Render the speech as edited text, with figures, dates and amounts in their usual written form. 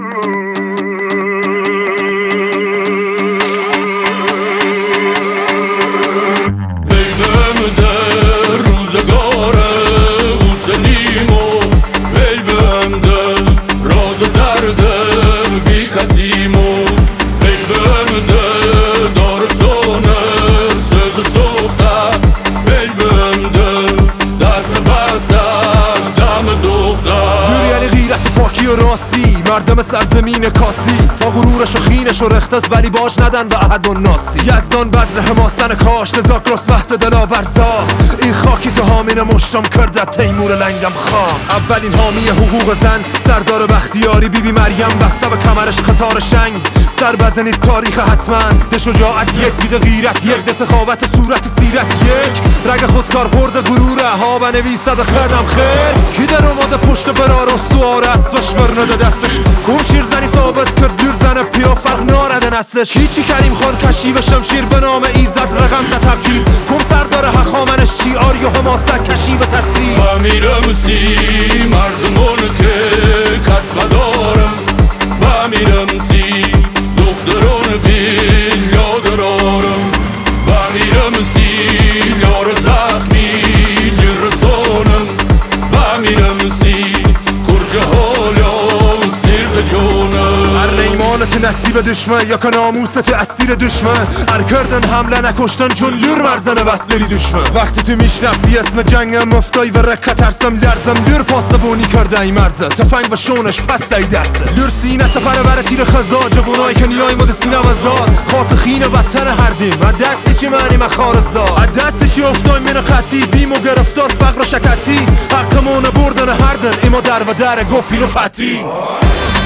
راستی مردم سرزمین کاسی با غرورش و خینش و رختز ولی باش ندن به احد و ناسی یزدان بذر حماسن کاش نزاک رست وقت دلاورزا این خاکی که حامین مشتم کرده تیمور لنگم خواه اولین حامی حقوق زن سردار بختیاری بی مریم بسته به کمرش قطار شنگ سر بزنید تاریخ حتما ده شجاعت یک بیده غیرت یک ده سخاوت صورت سیرت یک رگ خودکار برده غروره ها بنویسد خردم خیر کی در اومده پشت برار استوار اسبش برنده دستش کن شیر زنی ثابت کرد دور زنه پیا فرق نارده نسلش هیچی کریم خان کشی و شمشیر به نام ایزد رقم ده تبکیر کم سردار حخامنش چی آری و حماسه کشی و تصویر با میرم سی مردمون که کس مدارم با میرم سی دخترون بیل یادرارم با میرم سی یار زخمی لرسونم با میرم سی کرجه حالا سرد جونم هر نیمانت نصیب دشمن یا که ناموست اسیر دشمن هر کردن حمله نکشتن چون لور مرزنه بس بری دشمن وقتی تو میشنفتی اسم جنگم مفتای و رکه ترسم لرزم لور پاسبونی کرده ای مرزه تفنگ و شونش پس دای درسه لور سینه سفر بر تیر خزا جوانای که نیای مد سینه وزار خاک خین وطن هردیم از دستی چی منی مخارزا از دستی چی افتای من قطی بیم و گرفتار فقر و شکتی حقمون بردن هردن اما در و در گپین و پتی